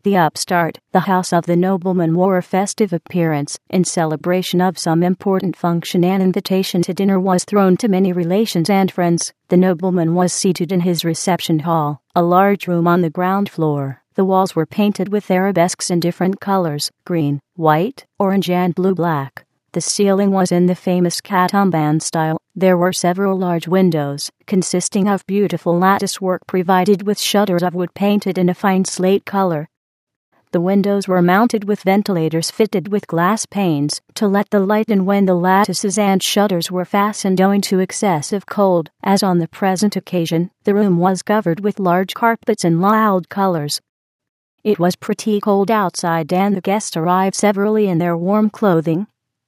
The upstart, the house of the nobleman, wore a festive appearance. In celebration of some important function, an invitation to dinner was thrown to many relations and friends. The nobleman was seated in his reception hall, a large room on the ground floor. The walls were painted with arabesques in different colors: green, white, orange and blue-black. The ceiling was in the famous Katumban style. There were several large windows, consisting of beautiful lattice work provided with shutters of wood painted in a fine slate color. The windows were mounted with ventilators fitted with glass panes to let the light in when the lattices and shutters were fastened owing to excessive cold. As on the present occasion, the room was covered with large carpets in loud colors. It was pretty cold outside, and the guests arrived severally in their warm clothing.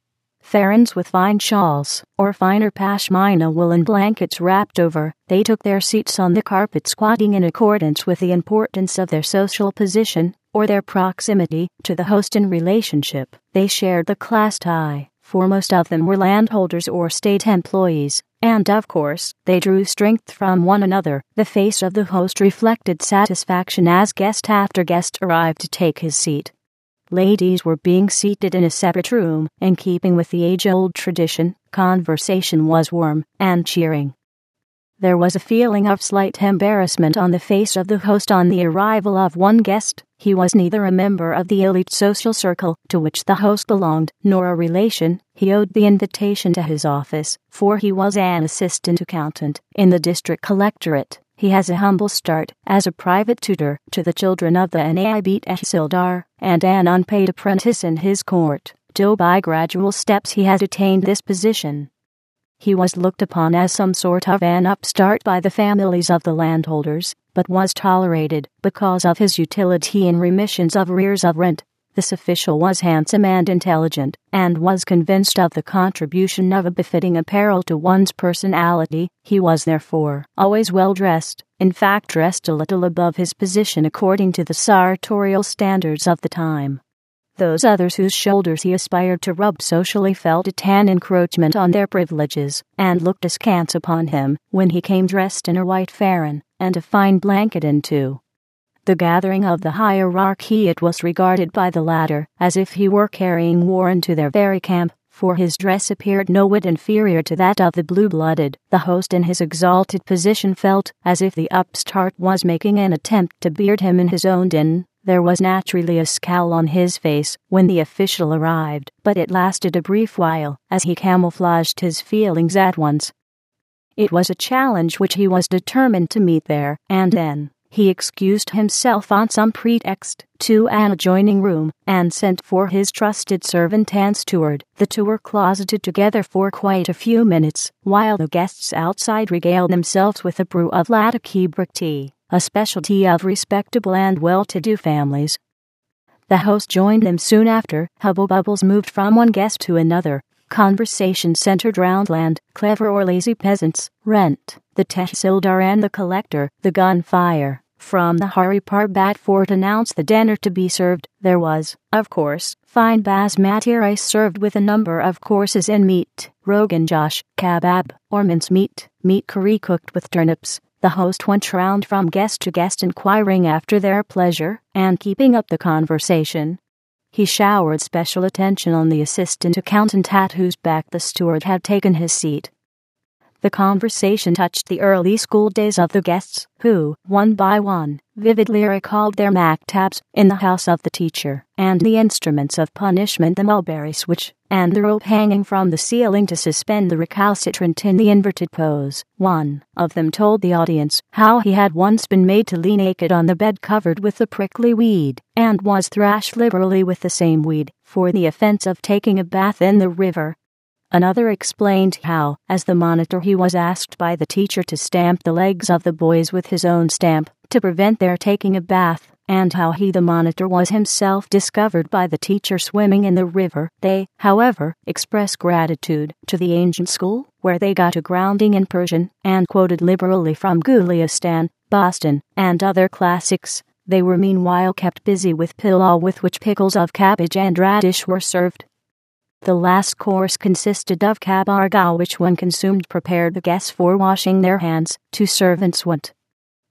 Farans with fine shawls, or finer pashmina woolen blankets wrapped over, they took their seats on the carpet, squatting in accordance with the importance of their social position, or their proximity to the host in relationship. They shared the class tie, for most of them were landholders or state employees, and of course, they drew strength from one another. The face of the host reflected satisfaction as guest after guest arrived to take his seat. Ladies were being seated in a separate room. In keeping with the age-old tradition, conversation was warm and cheering. There was a feeling of slight embarrassment on the face of the host on the arrival of one guest. He was neither a member of the elite social circle to which the host belonged, nor a relation. He owed the invitation to his office, for he was an assistant accountant in the district collectorate. He has a humble start as a private tutor to the children of the Naib Tehsildar, and an unpaid apprentice in his court, till by gradual steps he has attained this position. He was looked upon as some sort of an upstart by the families of the landholders, but was tolerated because of his utility in remissions of arrears of rent. This official was handsome and intelligent, and was convinced of the contribution of a befitting apparel to one's personality. He was therefore always well dressed, in fact dressed a little above his position according to the sartorial standards of the time. Those others whose shoulders he aspired to rub socially felt it an encroachment on their privileges, and looked askance upon him when he came dressed in a white faran, and a fine blanket into the gathering of the hierarchy. It was regarded by the latter as if he were carrying war into their very camp, for his dress appeared no whit inferior to that of the blue-blooded. The host in his exalted position felt as if the upstart was making an attempt to beard him in his own den. There was naturally a scowl on his face when the official arrived, but it lasted a brief while, as he camouflaged his feelings at once. It was a challenge which he was determined to meet there and then. He excused himself on some pretext to an adjoining room, and sent for his trusted servant and steward. The two were closeted together for quite a few minutes, while the guests outside regaled themselves with a brew of latake brick tea, a specialty of respectable and well-to-do families. The host joined them soon after. Hubble-bubbles moved from one guest to another. Conversation centered round land, clever or lazy peasants, rent, the Tehsildar and the collector, the gunfire. From the Hari Parbat fort announced the dinner to be served. There was, of course, fine basmati rice served with a number of courses in meat, rogan josh, kebab, or mincemeat, meat curry cooked with turnips. The host went round from guest to guest inquiring after their pleasure, and keeping up the conversation. He showered special attention on the assistant accountant at whose back the steward had taken his seat. The conversation touched the early school days of the guests, who, one by one, vividly recalled their maktabs in the house of the teacher, and the instruments of punishment, the mulberry switch, and the rope hanging from the ceiling to suspend the recalcitrant in the inverted pose. One of them told the audience how he had once been made to lie naked on the bed covered with the prickly weed, and was thrashed liberally with the same weed, for the offense of taking a bath in the river. Another explained how, as the monitor, he was asked by the teacher to stamp the legs of the boys with his own stamp, to prevent their taking a bath, and how he, the monitor, was himself discovered by the teacher swimming in the river. They, however, expressed gratitude to the ancient school, where they got a grounding in Persian, and quoted liberally from Gulistan, Boston, and other classics. They were meanwhile kept busy with pilau, with which pickles of cabbage and radish were served. The last course consisted of kabargao, which when consumed prepared the guests for washing their hands. Two servants went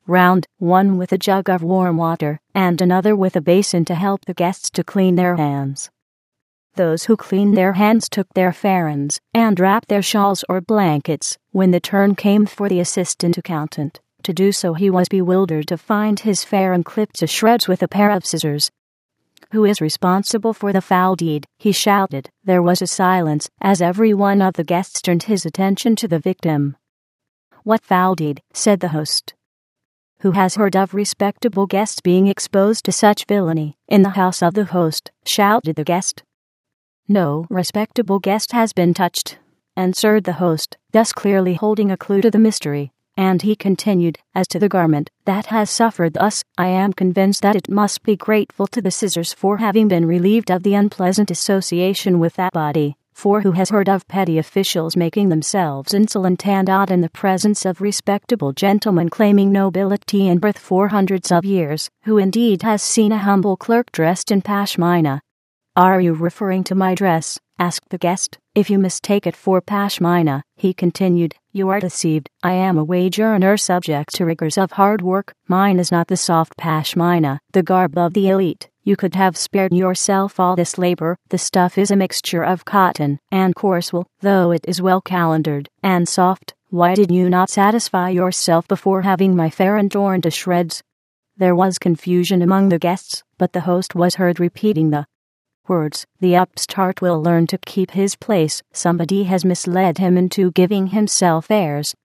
round, one with a jug of warm water, and another with a basin to help the guests to clean their hands. Those who cleaned their hands took their farans, and wrapped their shawls or blankets. When the turn came for the assistant accountant to do so, he was bewildered to find his faran clipped to shreds with a pair of scissors. "Who is responsible for the foul deed?" he shouted. There was a silence as every one of the guests turned his attention to the victim. "What foul deed?" said the host. "Who has heard of respectable guests being exposed to such villainy in the house of the host?" shouted the guest. "No respectable guest has been touched," answered the host, thus clearly holding a clue to the mystery. And he continued, "As to the garment that has suffered thus, I am convinced that it must be grateful to the scissors for having been relieved of the unpleasant association with that body. For who has heard of petty officials making themselves insolent and odd in the presence of respectable gentlemen claiming nobility and birth for hundreds of years? Who indeed has seen a humble clerk dressed in pashmina?" "Are you referring to my dress?" asked the guest. "If you mistake it for pashmina," he continued, "you are deceived. I am a wage earner subject to rigors of hard work. Mine is not the soft pashmina, the garb of the elite. You could have spared yourself all this labor. The stuff is a mixture of cotton and coarse wool, though it is well calendared and soft. Why did you not satisfy yourself before having my faran torn to shreds?" There was confusion among the guests, but the host was heard repeating the words, "The upstart will learn to keep his place. Somebody has misled him into giving himself airs."